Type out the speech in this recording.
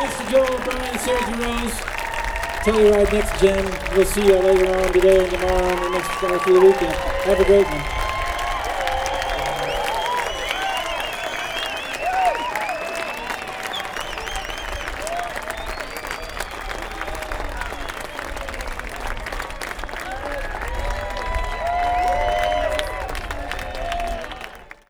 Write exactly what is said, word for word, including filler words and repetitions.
Thanks to Joel, Brian, Sergio Rose. Telluride Next Gen. We'll see you later on today and tomorrow and the next uh, for the weekend. Have a great one.